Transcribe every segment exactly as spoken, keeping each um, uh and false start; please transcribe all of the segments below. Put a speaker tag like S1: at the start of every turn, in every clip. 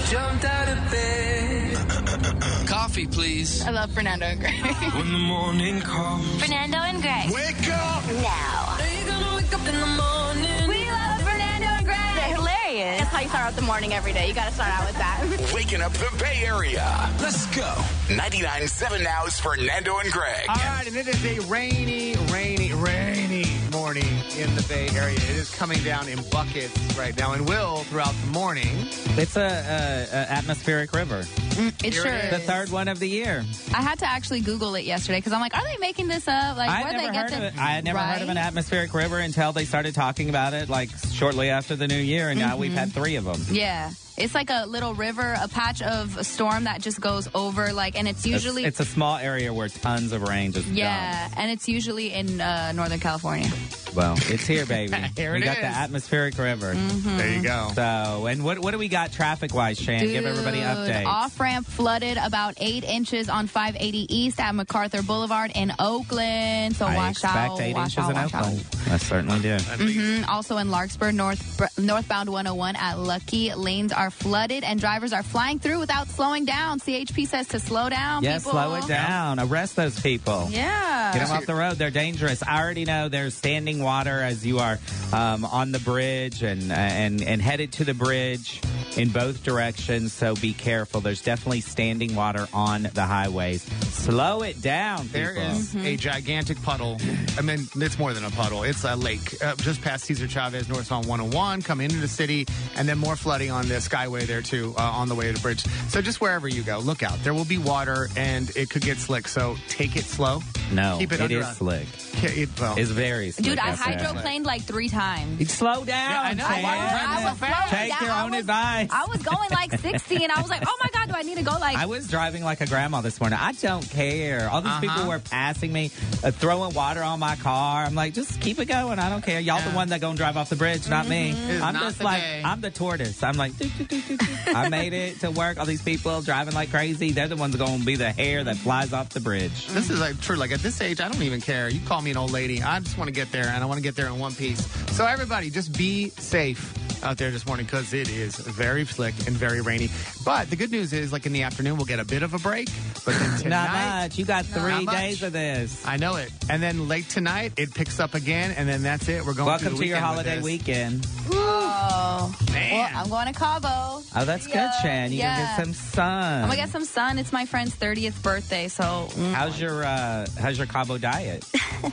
S1: jumped out of bed.
S2: Coffee, please.
S3: I love Fernando and Greg.
S1: When the morning comes.
S4: Fernando and Greg.
S1: Wake up!
S4: Now.
S1: Are you gonna wake up in the morning?
S3: We love Fernando and Greg.
S4: They're hilarious.
S3: That's how you start out the morning every day. You got to start out with that.
S5: Waking up the Bay Area.
S2: Let's go.
S5: ninety-nine point seven Now's Fernando and Greg.
S6: All right, and it is a rainy, rainy, rainy morning in the Bay Area. It is coming down in buckets right now and will throughout the morning.
S7: It's a, a, a atmospheric river.
S3: It
S6: Here
S3: sure
S6: it
S3: is.
S7: The third one of the year.
S3: I had to actually Google it yesterday because I'm like, are they making this up? Like,
S7: I
S3: where
S7: had
S3: they
S7: never
S3: get
S7: heard
S3: the,
S7: of it. I had never
S3: right?
S7: heard of an atmospheric river until they started talking about it, like shortly after the new year, and now we've had three of them.
S3: Yeah. It's like a little river, a patch of a storm that just goes over, like, and it's usually...
S7: It's, it's a small area where tons of rain just
S3: yeah, and it's usually in uh, Northern California.
S7: dumps. Well, it's here, baby.
S6: Here
S7: we
S6: it
S7: got
S6: is.
S7: the atmospheric river.
S6: There you go.
S7: So, and what what do we got traffic-wise, Shan? Give everybody
S3: Dude,
S7: updates.
S3: Off-ramp flooded about eight inches on five eighty East at MacArthur Boulevard in Oakland. So
S7: I
S3: watch
S7: expect
S3: out.
S7: eight
S3: watch
S7: inches
S3: out,
S7: in
S3: watch out.
S7: Oakland. I certainly do.
S3: Mhm. Also in Larkspur, north northbound one oh one at Lucky, lanes are flooded and drivers are flying through without slowing down. C H P says to slow down,
S7: Yeah,
S3: people.
S7: slow it down. Arrest those people.
S3: Yeah.
S7: Get them off the road. They're dangerous. I already know there's standing water as you are um, on the bridge and, and, and headed to the bridge in both directions, so be careful. There's definitely standing water on the highways. Slow it down, people.
S6: There is a gigantic puddle. I mean, it's more than a puddle. It's a lake uh, just past Cesar Chavez, northbound one oh one, coming into the city, and then more flooding on the Skyway there, too, uh, on the way to the bridge. So just wherever you go, look out. There will be water, and it could get slick, so take it slow.
S7: No,
S6: Keep it
S7: it
S6: under
S7: is
S6: a-
S7: slick.
S6: It, well,
S7: It's very slick.
S3: Dude, I
S7: out there.
S3: hydroplaned like three times.
S7: Slow down,
S6: Yeah, I know.
S7: Shan.
S6: Why was
S3: I was slowing
S7: Take
S3: down.
S7: your
S3: I
S7: own
S3: was-
S7: advice.
S3: I was going like sixty, and I was like, oh my God, do I need to go like...
S7: I was driving like a grandma this morning. I don't care. All these
S6: Uh-huh.
S7: people were passing me, uh, throwing water on my car. I'm like, just keep it going. I don't care. Y'all
S6: Yeah.
S7: the one that gonna drive off the bridge, not me.
S6: It's
S7: I'm
S6: not
S7: just
S6: the
S7: like,
S6: day.
S7: I'm the tortoise. I'm like, doo, doo, doo, doo, doo. I made it to work. All these people driving like crazy. They're the ones gonna be the hair that flies off the bridge.
S6: This is like true. Like at this age, I don't even care. You call me an old lady. I just want to get there, and I want to get there in one piece. So everybody, just be safe out there this morning because it is very slick and very rainy. But the good news is, like in the afternoon, we'll get a bit of a break. But then
S7: Not
S6: tonight,
S7: much. You got
S6: Not
S7: three
S6: much.
S7: days of this.
S6: I know it. And then late tonight, it picks up again, and then that's it. We're going.
S7: Welcome
S6: through the
S7: to your
S6: weekend with
S7: holiday
S6: this.
S7: weekend.
S3: Oh.
S6: Man.
S3: Well, I'm going to Cabo.
S7: Oh, that's
S3: Yeah,
S7: good, Shan. You
S3: yeah.
S7: can get some sun.
S3: I'm going to get some sun. It's my friend's thirtieth birthday, so... mm.
S7: How's your uh, How's your Cabo diet?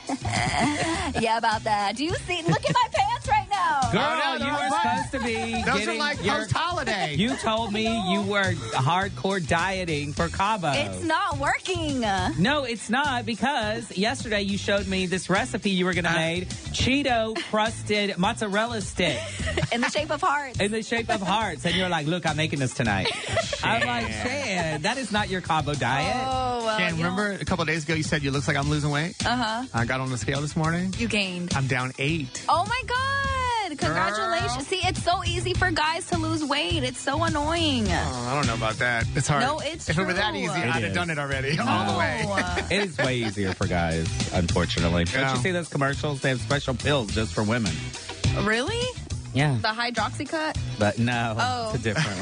S3: Yeah, about that. Do you see? Look at my pants right now.
S7: Girl,
S6: Oh, no,
S7: you
S6: those
S7: were
S6: are-
S7: supposed to be
S6: Those
S7: getting
S6: are like
S7: your,
S6: post-holiday.
S7: You told me you were hardcore dieting for Cabo.
S3: It's not working.
S7: No, it's not, because yesterday you showed me this recipe you were going to make, Cheeto crusted mozzarella stick
S3: In the shape of hearts.
S7: in the shape of hearts. And you're like, look, I'm making this tonight. I'm like, Shan, that is not your Cabo diet.
S3: Oh, well.
S6: Shan,
S3: you know,
S6: remember a couple of days ago you said you looks like I'm losing weight?
S3: Uh-huh.
S6: I got on the scale this morning.
S3: You gained.
S6: I'm down eight.
S3: Oh, my God. Congratulations.
S6: Girl.
S3: See, it's so easy for guys to lose weight. It's so annoying.
S6: Oh, I don't know about that. It's hard.
S3: No, it's
S6: If it were that
S3: true.
S6: easy,
S3: It
S6: I'd have
S7: is.
S6: done it already. All the way.
S3: No.
S7: It is way easier for guys, unfortunately.
S6: Yeah.
S7: Don't you see those commercials? They have special pills just for women.
S3: Really?
S7: Yeah.
S3: The hydroxycut?
S7: But no,
S3: Oh.
S7: it's a different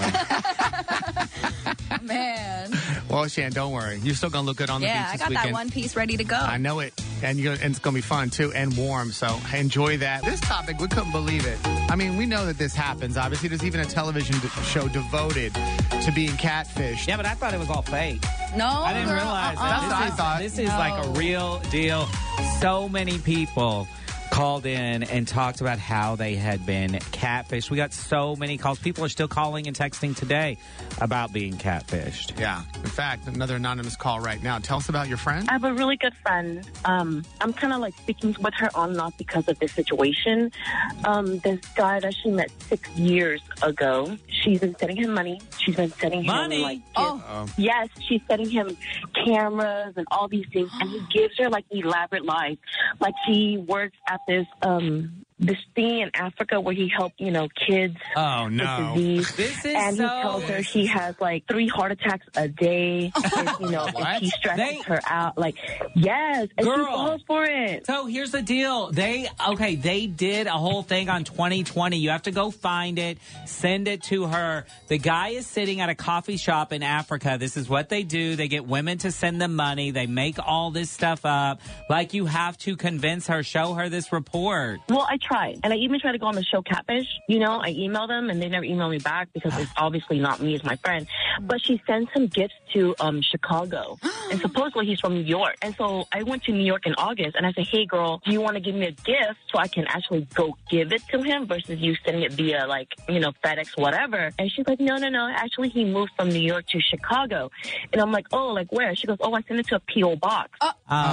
S7: one.
S3: Man.
S6: Well, Shan, don't worry. You're still going to look good on the
S3: Yeah,
S6: beach
S3: I
S6: this
S3: got
S6: weekend.
S3: that one piece ready to go.
S6: I know it. And, you're, and it's going to be fun, too, and warm. So enjoy that. This topic, we couldn't believe it. I mean, we know that this happens. Obviously, there's even a television d- show devoted to being catfished.
S7: Yeah, but I thought it was all fake.
S3: No,
S7: I didn't
S3: girl,
S7: realize
S3: uh-uh.
S7: that.
S6: That's what I
S7: This is,
S6: thought.
S7: this is
S3: No.
S7: like a real deal. So many people called in and talked about how they had been catfished. We got so many calls. People are still calling and texting today about being catfished.
S6: Yeah. In fact, another anonymous call right now. Tell us about your friend.
S8: I have a really good friend. Um, I'm kind of like speaking with her on and off because of this situation. Um, this guy that she met six years ago, she's been sending him money. She's been sending
S7: Money?
S8: him like,
S3: Oh.
S8: yes, she's sending him cameras and all these things, and he gives her like elaborate lies. Like she works at this um this thing in Africa where he helped, you know, kids
S6: Oh, no.
S8: with disease.
S7: This is
S8: and
S7: so-
S8: he tells her he has like three heart attacks a day. if, you know, if he stresses
S7: They-
S8: her out. Like, yes. And she
S7: Girl.
S8: falls for it.
S7: So here's the deal. They okay, they did a whole thing on twenty twenty. You have to go find it, send it to her. The guy is sitting at a coffee shop in Africa. This is what they do. They get women to send them money. They make all this stuff up. Like, you have to convince her, show her this report.
S8: Well, I tried. And I even tried to go on the show Catfish. You know, I emailed them and they never emailed me back because it's obviously not me, it's my friend. But she sends him gifts to um, Chicago. And supposedly he's from New York. And so I went to New York in August and I said, hey, girl, do you want to give me a gift so I can actually go give it to him versus you sending it via, like, you know, FedEx, whatever. And she's like, no, no, no. Actually, he moved from New York to Chicago. And I'm like, oh, like where? She goes, oh, I sent it to a P O box.
S7: Oh.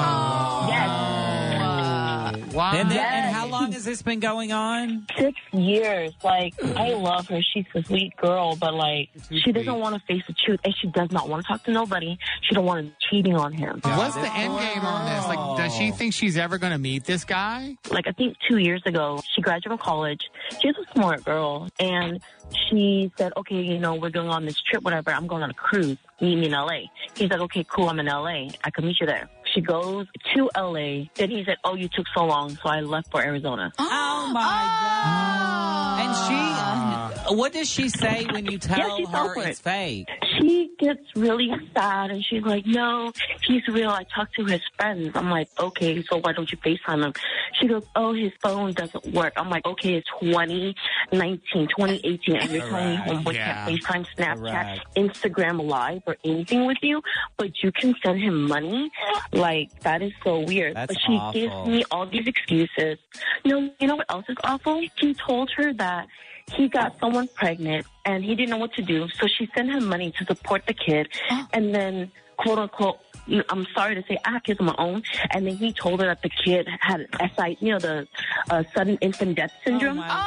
S8: Yes.
S6: Wow.
S7: And, then,
S8: Yes.
S7: and how long has this been going on?
S8: Six years. Like, I love her. She's a sweet girl, but, like,
S6: Too
S8: she doesn't
S6: sweet.
S8: want to face the truth, and she does not want to talk to nobody. She don't want to cheating on him.
S6: What's the end game on this? Like, does she think she's ever going to meet this guy?
S8: Like, I think two years ago, she graduated from college. She's a smart girl, and she said, okay, you know, we're going on this trip, whatever. I'm going on a cruise. Meet me in L A. He's like, okay, cool. I'm in L A. I can meet you there. She goes to L A. Then he said, oh, you took so long, so I left for Arizona.
S7: Oh my God. And she, what does she say when you tell
S8: Yeah, she fell
S7: her
S8: for
S7: it's
S8: it.
S7: fake?
S8: She gets really sad, and she's like, no, he's real. I talked to his friends. I'm like, okay, so why don't you FaceTime him? She goes, oh, his phone doesn't work. I'm like, okay, it's twenty nineteen, twenty eighteen, and you're telling me
S7: Correct.
S8: homeboy
S6: Yeah.
S8: can't FaceTime, Snapchat,
S7: Correct.
S8: Instagram Live, or anything with you, but you can send him money? Like, that is so weird.
S7: That's
S8: but she
S7: awful.
S8: gives me all these excuses. No, you know what else is awful? He told her that he got someone pregnant and he didn't know what to do. So she sent him money to support the kid. And then, quote unquote, you know, I'm sorry to say, I have kids of my own. And then he told her that the kid had S I, you know, the uh, sudden infant death syndrome.
S7: Oh my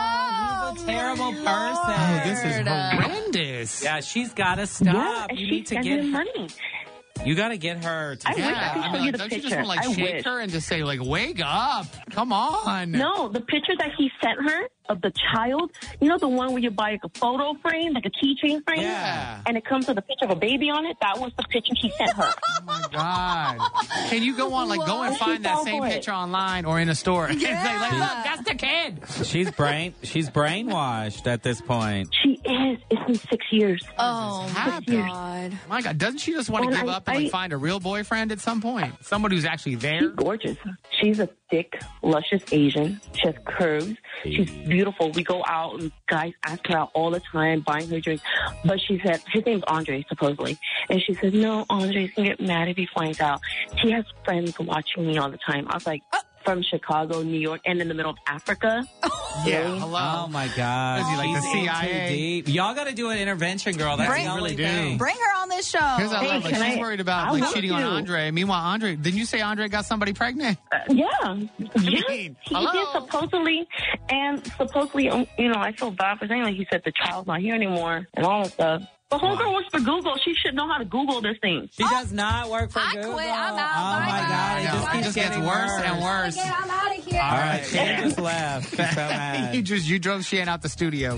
S7: God. He's a terrible person.
S6: Oh, this is horrendous.
S7: Yeah, she's got to
S8: yeah,
S7: stop.
S8: and
S7: You
S8: she
S7: need to
S8: sent
S7: get
S8: him
S7: her.
S8: money.
S7: You got to get her to
S8: I wish I
S6: Yeah,
S8: could
S6: I
S8: show
S6: mean,
S8: you
S6: like,
S8: the
S6: don't you
S8: picture.
S6: just want to like
S8: I
S6: shake
S8: wish.
S6: her and just say like, "Wake up, come on"?
S8: No, the picture that he sent her of the child, you know, the one where you buy like a photo frame, like a keychain frame,
S6: Yeah.
S8: and it comes with a picture of a baby on it. That was the picture he sent her.
S6: Oh my God! Can you go on like go and
S8: What?
S6: find that
S8: She
S6: same
S8: fell for it.
S6: picture online or in a store and say like, "Look, that's the kid."
S7: She's brain. She's brainwashed at this point.
S8: She is. It's been six years.
S3: Oh,
S6: happened?
S3: God.
S6: My God, doesn't she just want to
S8: And
S6: give
S8: I-
S6: up and like
S8: I-
S6: find a real boyfriend at some point? Someone who's actually there.
S8: She's gorgeous. She's a thick, luscious Asian. She has curves. She's beautiful. We go out and guys ask her out all the time, buying her drinks. But she said, his name's Andre, supposedly. And she said, no, Andre's going to get mad if he finds out. She has friends watching me all the time. I was like, from Chicago, New York, and in the middle of Africa.
S6: Yeah,
S8: Really?
S6: hello.
S7: Oh my God.
S6: Is he like
S7: She's
S6: the C
S7: in
S6: I A?
S7: too deep. Y'all got to do an intervention, girl. That's
S3: Bring-
S7: the only
S6: Really do.
S7: thing.
S3: Bring her on this show.
S6: Here's what I
S8: Hey,
S6: love. Like,
S8: can
S6: she's
S8: I-
S6: worried about
S8: I
S6: like
S8: want
S6: cheating on
S8: to.
S6: Andre. Meanwhile, Andre, didn't you say Andre got somebody pregnant?
S8: Uh, yeah. Yeah.
S6: mean,
S8: He
S6: hello?
S8: did supposedly. And supposedly, um, you know, I feel bad for saying, like, he said the child's not here anymore and all that stuff. The whole girl works for Google. She should know how to Google this thing.
S7: She does not work for
S3: I
S7: Google.
S3: quit. I'm out.
S7: Oh
S3: Bye,
S7: my
S3: guys.
S7: God. It
S6: No,
S7: just
S6: it
S7: keeps
S6: just gets
S7: getting
S6: worse and worse.
S3: I'm out of here.
S7: All right, Shan just left. She's so mad.
S6: you just you drove Shan out the studio.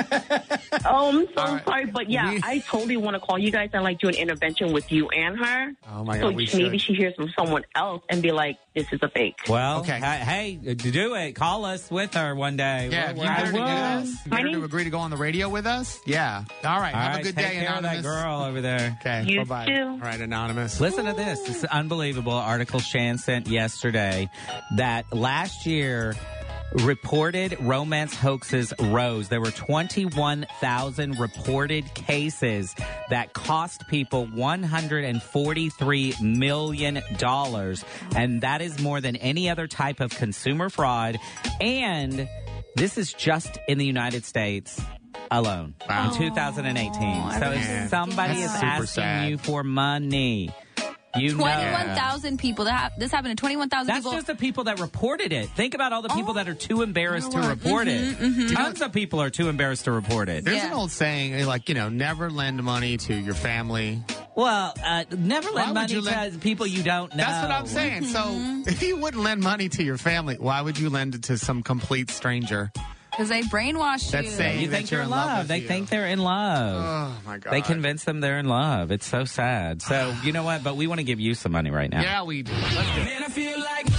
S8: Oh, I'm so
S6: All right.
S8: sorry. But yeah,
S6: We-
S8: I totally want to call you guys and like do an intervention with you and her.
S6: Oh my
S8: So
S6: God, we
S8: maybe
S6: should.
S8: she hears from someone else and be like, this is a fake.
S7: Well,
S6: Okay.
S7: hey, hey, do it. Call us with her one day.
S6: Yeah,
S7: We're-
S6: you
S7: we're-
S6: get her to do
S8: will.
S6: this. You
S8: My
S6: get her to
S8: name-
S6: agree to go on the radio with us. Yeah. All right.
S7: All
S6: Have
S7: right,
S6: a good
S7: take
S6: day,
S7: care
S6: Anonymous.
S7: of that girl over there.
S6: Okay.
S8: You
S6: bye bye.
S8: too.
S6: All right, Anonymous.
S7: Listen to this. This is unbelievable article Shan sent yesterday that last year reported romance hoaxes rose. There were twenty-one thousand reported cases that cost people one hundred forty-three million dollars. And that is more than any other type of consumer fraud. And this is just in the United States alone
S6: Wow.
S7: in two thousand eighteen. So
S6: Man,
S7: if somebody
S6: that's
S7: is
S6: super
S7: asking
S6: sad.
S7: you for money, you know.
S3: twenty-one thousand people. That ha- this happened to twenty-one thousand
S7: That's
S3: people.
S7: just the people that reported it. Think about all the people that are too embarrassed to report it. Tons of people are too embarrassed to report it.
S6: There's
S3: Yeah.
S6: an old saying, like, you know, never lend money to your family
S7: Well, uh, never
S6: Why
S7: lend
S6: would
S7: money
S6: you
S7: to
S6: lend-
S7: people you don't know.
S6: That's what I'm saying. So if you wouldn't lend money to your family, why would you lend it to some complete stranger?
S3: Because they brainwash
S6: That's
S3: you.
S6: saying
S7: You
S6: that
S7: think
S6: you're
S7: you're in
S6: in love
S7: love.
S6: with
S7: They
S6: you.
S7: think they're in love.
S6: Oh, my God.
S7: They convince them they're in love. It's so sad. So, you know what? But we want to give you some money right now.
S6: Yeah, we do. Let's do it.
S1: Man, I feel like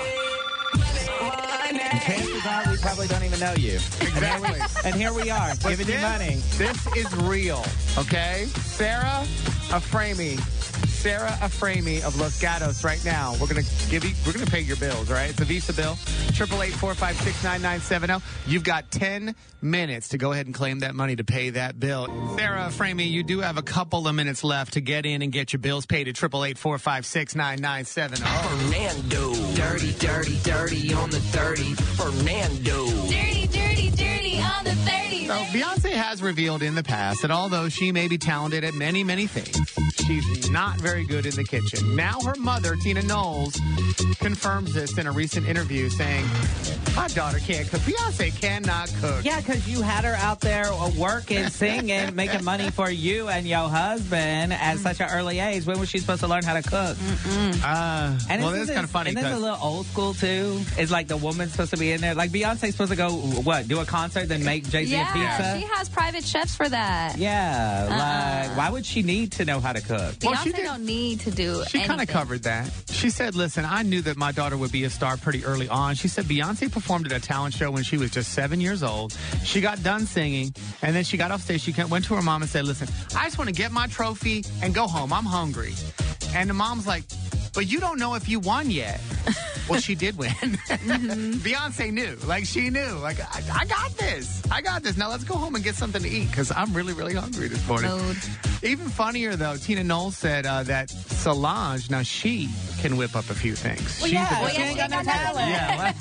S1: money.
S7: And chances are we probably don't even know you.
S6: Exactly.
S7: And here we are,
S6: But
S7: giving you
S6: this-
S7: money.
S6: This is real, okay? Sarah Aframi. Sarah Aframi of Los Gatos right now. We're gonna give you we're gonna pay your bills, all right? It's a Visa bill. Triple eight four five six nine nine seven zero. You've got ten minutes to go ahead and claim that money to pay that bill. Sarah Aframi, you do have a couple of minutes left to get in and get your bills paid at triple eight four five six nine nine seven zero.
S1: Fernando. Dirty, dirty, dirty on the thirty. Fernando.
S3: Dirty, dirty, dirty on the thirty.
S6: So Beyonce has revealed in the past that although she may be talented at many, many things, she's not very good in the kitchen. Now her mother, Tina Knowles, confirms this in a recent interview, saying, my daughter can't cook. Beyonce cannot cook.
S7: Yeah, because you had her out there working, singing, making money for you and your husband at such an early age. When was she supposed to learn how to cook?
S6: Uh,
S7: And
S6: well,
S7: isn't
S6: that's kind of funny.
S7: And this is a
S6: 'cause-
S7: little old school, too. It's like the woman's supposed to be in there. Like Beyonce's supposed to go, what, do a concert, then make Jay-Z a
S3: Yeah,
S7: pizza?
S3: she has private chefs for that.
S7: Yeah,
S3: Uh-uh.
S7: like, why would she need to know how to cook?
S6: Well,
S3: Beyonce
S6: she did-
S3: don't need to do
S6: She kind of
S3: anything.
S6: covered that. She said, listen, I knew that my daughter would be a star pretty early on. She said Beyonce performed at a talent show when she was just seven years old. She got done singing, and then she got off stage. She went to her mom and said, listen, I just want to get my trophy and go home. I'm hungry. And the mom's like, but you don't know if you won yet. Well, she did win.
S3: Mm-hmm.
S6: Beyonce knew. Like, she knew. Like, I, I got this. I got this. Now let's go home and get something to eat because I'm really, really hungry this morning.
S3: Mood.
S6: Even funnier, though, Tina Knowles said uh, that Solange, now she can whip up a few things.
S7: Well,
S6: She's
S7: yeah,
S6: a-
S3: Well, yeah, she ain't got no talent.
S7: Yeah,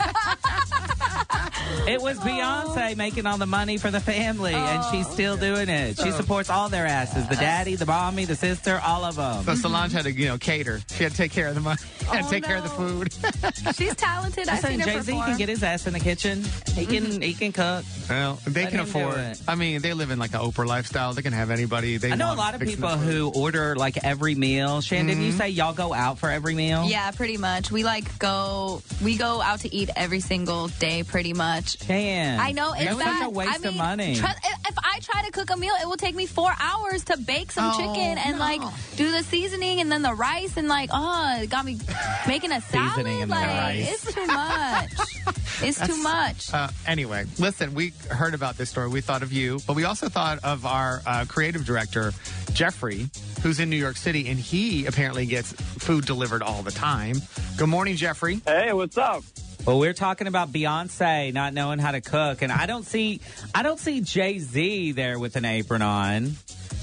S7: well- It was Beyonce making all the money for the family, and she's still doing it. She supports all their asses, the daddy, the mommy, the sister, all of them.
S6: So Solange had to, you know, cater. She had to take care of the money. Had to
S3: Oh,
S6: take care of the
S3: no.
S6: food.
S3: She's talented.
S7: I'm
S3: I've seen
S7: saying
S3: her
S7: Jay-Z
S3: perform.
S7: can get his ass in the kitchen. He can he can cook.
S6: Well, they
S7: Let
S6: can
S7: him do
S6: afford.
S7: it.
S6: I mean, they live in like an Oprah lifestyle. They can have anybody they
S7: I know a
S6: want
S7: lot of
S6: fixing
S7: people
S6: the food.
S7: who order like every meal. Shan, didn't you say y'all go out for every meal?
S3: Yeah, pretty much. We like go. We go out to eat every single day, pretty much.
S7: Shan.
S3: I know it's
S7: That's
S3: bad.
S7: such a waste
S3: I mean,
S7: of money.
S3: tr- if if I try to cook a meal, it will take me four hours to bake some
S6: Oh,
S3: chicken and
S6: no.
S3: like do the seasoning and then the rice and like oh, it got me making a salad.
S7: Seasoning and the
S3: like
S7: rice.
S3: it's too much. It's too much.
S6: Uh, anyway, listen, we heard about this story. We thought of you, but we also thought of our uh, creative director, Jeffrey, who's in New York City, and he apparently gets food delivered all the time. Good morning, Jeffrey.
S2: Hey, what's up?
S7: Well, we're talking about Beyonce not knowing how to cook, and I don't see, I don't see Jay-Z there with an apron on.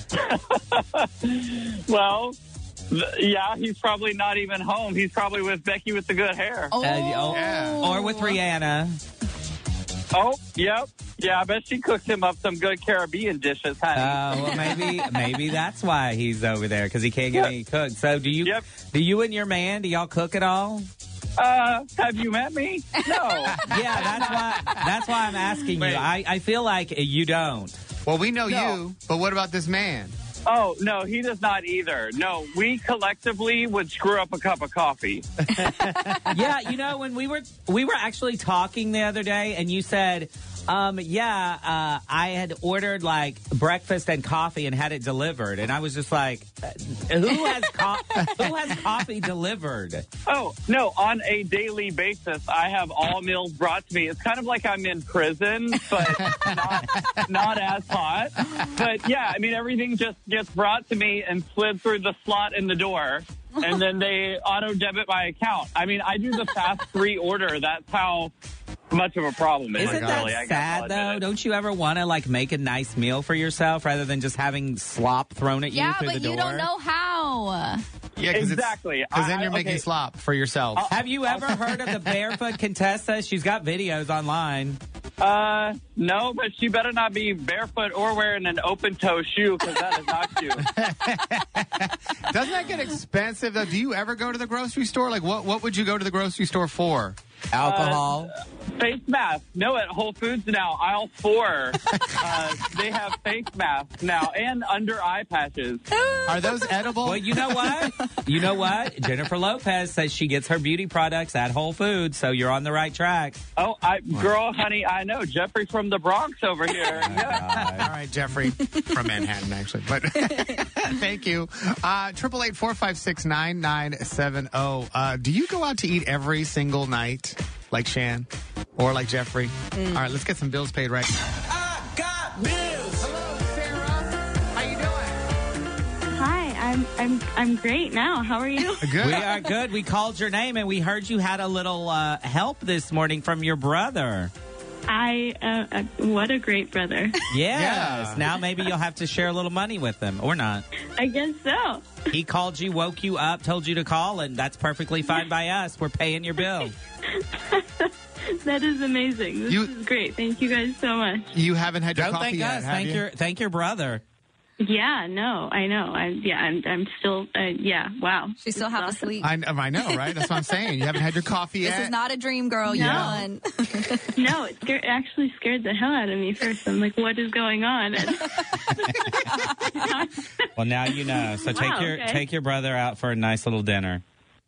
S2: Well, th- yeah, he's probably not even home. He's probably with Becky with the good hair.
S3: Oh,
S7: Uh, oh,
S6: Yeah.
S7: Or with Rihanna.
S2: Oh, yep. Yeah, I bet she cooked him up some good Caribbean dishes, honey.
S7: Uh, well, maybe maybe that's why he's over there because he can't get any cooked. So, do you
S2: Yep.
S7: do you and your man do y'all cook at all?
S2: Uh, have you met me? No.
S7: Yeah, that's why that's why I'm asking
S6: Wait.
S7: you. I, I feel like you don't.
S6: Well, we know
S2: No.
S6: you, but what about this man?
S2: Oh, no, he does not either. No, we collectively would screw up a cup of coffee.
S7: Yeah, you know when we were we were actually talking the other day, and you said, um, yeah, uh, I had ordered like breakfast and coffee and had it delivered, and I was just like, uh, who has co- who has coffee delivered?
S2: Oh, no, on a daily basis, I have all meals brought to me. It's kind of like I'm in prison, but not, not as hot. But yeah, I mean, everything just gets brought to me and slid through the slot in the door, and then they auto debit my account. I mean, I do the fast three order. That's how much of a problem it is.
S7: Isn't that
S2: really. I guess
S7: sad
S2: I'll
S7: though?
S2: admit it.
S7: Don't you ever want to like make a nice meal for yourself rather than just having slop thrown at you
S3: yeah,
S7: through
S3: but
S7: the door?
S3: you don't know how.
S6: Yeah,
S2: Exactly.
S6: Because then
S2: I-
S6: you're making
S2: okay.
S6: slop for yourself.
S7: Have you ever heard of the barefoot Contessa? She's got videos online.
S2: Uh, no, but she better not be barefoot or wearing an open-toe shoe because that is not cute.
S6: Doesn't that get expensive, though? Do you ever go to the grocery store? Like, what, what would you go to the grocery store for?
S7: Alcohol.
S2: Uh, face mask. No, at Whole Foods now, aisle four, uh, they have face masks now and under eye patches.
S6: Are those edible?
S7: Well, you know what? You know what? Jennifer Lopez says she gets her beauty products at Whole Foods, so you're on the right track.
S2: Oh, I, girl, honey, I know. Jeffrey from the Bronx over here. Yeah.
S6: All right, Jeffrey from Manhattan, actually. But thank you. Uh, triple eight four five six nine nine seven zero. Uh, do you go out to eat every single night, like Shan, or like Jeffrey? Mm. All right, let's get some bills paid right now.
S4: I got bills.
S6: Hello, Sarah. How you doing?
S9: Hi, I'm I'm I'm great now. How are you?
S6: Good.
S7: We are good. We called your name, and we heard you had a little uh, help this morning from your brother.
S9: I uh, uh, what a great brother.
S7: Yes.
S6: Yeah.
S7: Now maybe you'll have to share a little money with him, or not.
S9: I guess so.
S7: He called you, woke you up, told you to call, and that's perfectly fine by us. We're paying your bill.
S9: That is amazing. This
S6: You-
S9: is great. Thank you guys so much.
S6: You haven't had your
S7: Don't
S6: coffee
S7: thank
S6: yet,
S7: us.
S6: have
S7: Thank
S6: you?
S7: your thank your brother.
S9: Yeah, no, I know. I'm yeah, I'm I'm still uh, yeah. Wow.
S3: She still
S9: This is
S3: have to
S9: awesome.
S3: sleep.
S6: I, I know, right? That's what I'm saying. You haven't had your coffee
S3: This
S6: yet?
S3: is not a dream, girl. You
S9: No.
S3: won.
S9: No, it scared, actually scared the hell out of me first. I'm like, what is going on? And
S7: Well, now you know. So take
S9: Wow,
S7: your
S9: okay.
S7: take your brother out for a nice little dinner.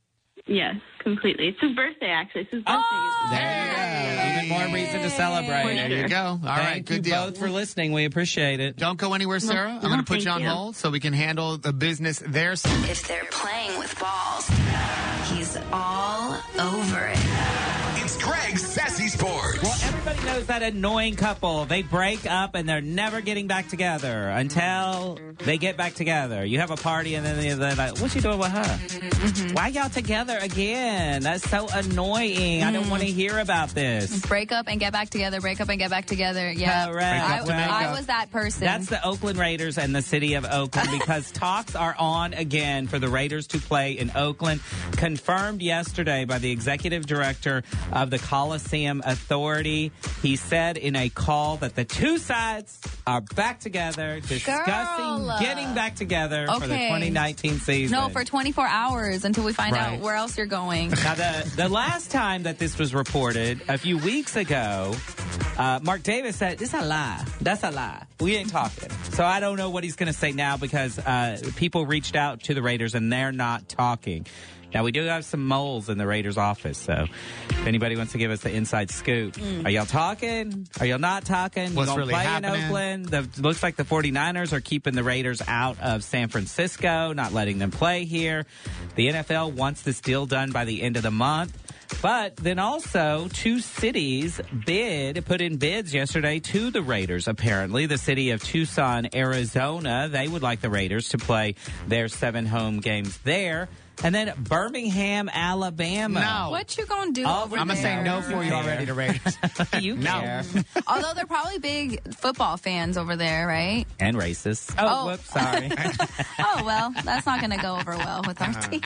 S9: yes, completely. It's his birthday, actually. It's his birthday.
S3: Oh,
S7: There you go. Even more reason to celebrate.
S6: There you go. All right,
S7: Thank
S6: good
S7: you
S6: deal.
S7: both for listening. We appreciate it.
S6: Don't go anywhere, Sarah. I'm
S9: no,
S6: going to put
S9: thank
S6: you on
S9: you.
S6: hold so we can handle the business there.
S10: If they're playing with balls, he's all over it.
S5: It's Greg's Sassy Sports.
S7: Well, everybody knows that annoying couple. They break up and they're never getting back together until they get back together. You have a party and then they're like, what you doing with her?
S3: Mm-hmm.
S7: Why y'all together again? That's so annoying. I don't want to hear about this.
S3: break up and get back together. Break up and get back together. Yeah.
S7: Correct.
S3: I,
S7: Break up to make
S3: I
S6: up.
S3: was that person.
S7: That's the Oakland Raiders and the city of Oakland because talks are on again for the Raiders to play in Oakland. Confirmed yesterday by the executive director of the Coliseum Authority. He said in a call that the two sides are back together, discussing
S3: Girl.
S7: getting back together for the
S3: Okay.
S7: twenty nineteen season.
S3: no, for twenty-four hours until we find
S7: Right.
S3: out where else you're going.
S7: Now, the, the last time that this was reported, a few weeks ago, uh, Mark Davis said, "This is a lie. That's a lie. We ain't talking." So I don't know what he's going to say now because uh, people reached out to the Raiders and they're not talking. Now, we do have some moles in the Raiders office, so if anybody wants to give us the inside scoop. Are y'all talking? Are y'all not talking?
S6: What's
S7: you gonna
S6: really
S7: play
S6: happening?
S7: in Oakland? The, looks like the 49ers are keeping the Raiders out of San Francisco, not letting them play here. The N F L wants this deal done by the end of the month. But then also, two cities bid, put in bids yesterday to the Raiders, apparently. The city of Tucson, Arizona, they would like the Raiders to play their seven home games there. And then Birmingham, Alabama.
S6: No.
S3: What you gonna do
S7: Oh,
S3: over
S6: I'm going to say
S3: there?
S6: no for you already to Raiders.
S7: You
S6: No.
S7: care.
S3: Although they're probably big football fans over there, right?
S7: And racist. Oh,
S3: Oh.
S7: whoops, sorry.
S3: Oh, well, that's not going to go over well with our team.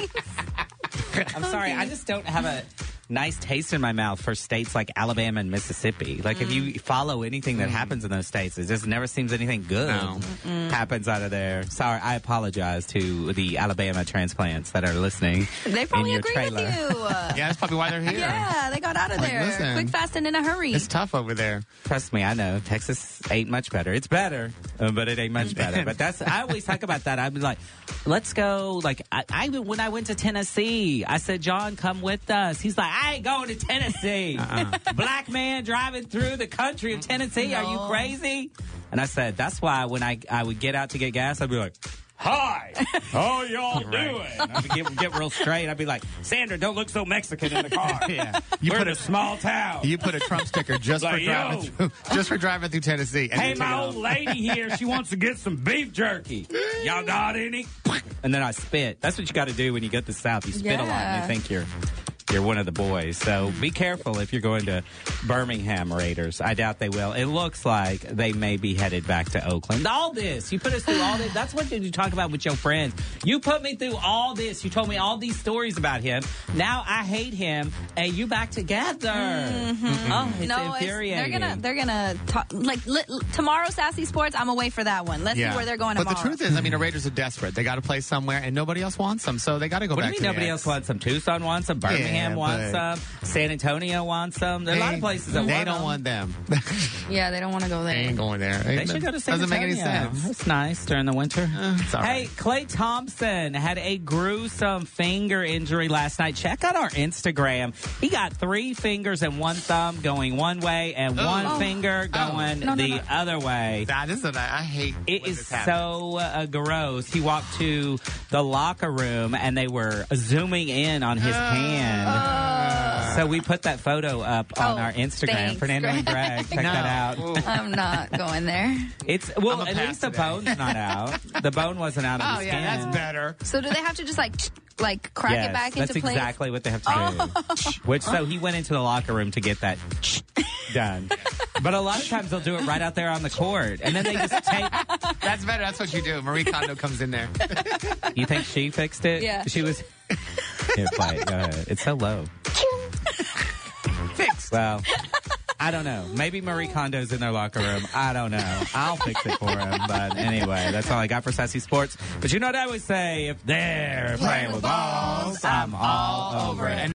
S7: I'm sorry. I just don't have a nice taste in my mouth for states like Alabama and Mississippi. Like, if you follow anything that happens in those states, it just never seems anything good
S6: No.
S7: happens out of there. Sorry, I apologize to the Alabama transplants that are listening.
S3: They
S7: in
S3: probably
S7: your
S3: agree
S7: trailer.
S3: with you.
S6: Yeah, that's probably why they're here.
S3: Yeah, they got out of
S6: Like,
S3: there
S6: listen.
S3: quick, fast, and in a hurry.
S6: It's tough over there.
S7: Trust me, I know. Texas ain't much better. It's better, uh, but it ain't much better. But that's, I always talk about that. I'd be like, let's go. Like, I, I when I went to Tennessee, I said, John, come with us. He's like, I ain't going to Tennessee.
S6: Uh-uh.
S7: Black man driving through the country of Tennessee. Are you
S3: No.
S7: crazy? And I said, that's why when I, I would get out to get gas, I'd be like, hi, how y'all doing? I'd get, get real straight. I'd be like, Sandra, don't look so Mexican in the car.
S6: Yeah. You
S7: We're
S6: put
S7: in
S6: a
S7: a small town.
S6: You put a Trump sticker just for
S7: Like,
S6: driving
S7: yo.
S6: through, just for driving through Tennessee. And
S7: Hey,
S6: then
S7: my
S6: take it
S7: old
S6: off.
S7: lady here, she wants to get some beef jerky. Y'all got any? And then I spit. That's what you got to do when you get to the South. You spit a lot and
S3: Yeah.
S7: they think you're you're one of the boys. So be careful if you're going to Birmingham Raiders. I doubt they will. It looks like they may be headed back to Oakland. All this. You put us through all this. That's what you talk about with your friends. You put me through all this. You told me all these stories about him. Now I hate him, and you back together. Oh, it's
S3: no, it's,
S7: infuriating.
S3: they're gonna they're gonna talk like li- tomorrow. Sassy Sports. I'm away for that one. Let's see where they're going
S6: But
S3: tomorrow.
S6: the truth is, I mean, the Raiders are desperate. They got to play somewhere, and nobody else wants them, so they got to go
S7: What do
S6: back
S7: you
S6: to
S7: mean
S6: the
S7: nobody
S6: X.
S7: else wants them? Tucson wants them. Birmingham Birmingham
S6: Yeah,
S7: wants
S6: but-
S7: some. San Antonio wants some. There are a lot of places that
S6: they
S7: want
S6: don't
S7: them.
S6: want them.
S3: Yeah, they don't want to go
S6: They
S3: there.
S6: ain't going there.
S7: They should go to San
S6: Doesn't make any
S7: Antonio.
S6: sense.
S7: It's nice during the winter.
S6: it's all
S7: hey,
S6: right.
S7: Klay Thompson had a gruesome finger injury last night. Check out our Instagram. He got three fingers and one thumb going one way and one
S3: Oh.
S7: finger going
S3: No, no,
S7: the
S3: no.
S7: other way.
S6: Nah, this is what I, I hate.
S7: It
S6: when
S7: is
S6: this happens.
S7: so uh, gross. He walked to the locker room and they were zooming in on his hand. So we put that photo up on
S3: Oh,
S7: our Instagram.
S3: thanks,
S7: Fernando and Greg, check
S6: No.
S7: that out.
S6: Ooh.
S3: I'm not going there.
S7: It's well,
S6: I'm a
S7: at
S6: pass
S7: least the
S6: today.
S7: bone's not out. The bone wasn't out of
S6: Oh
S7: the
S6: yeah,
S7: skin.
S6: that's better.
S3: So do they have to just like like crack
S7: yes,
S3: it back
S7: that's
S3: into place?
S7: exactly what they have to do. Which so he went into the locker room to get that done. But a lot of times they'll do it right out there on the court, and then they just take.
S6: That's better. That's what you do. Marie Kondo comes in there.
S7: You think she fixed it?
S3: Yeah.
S7: She was. Here, play it. Go ahead. It's so low.
S6: Fixed.
S7: Well, I don't know. Maybe Marie Kondo's in their locker room. I don't know. I'll fix it for him. But anyway, that's all I got for Sassy Sports. But you know what I always say? If they're playing with balls, I'm all over it.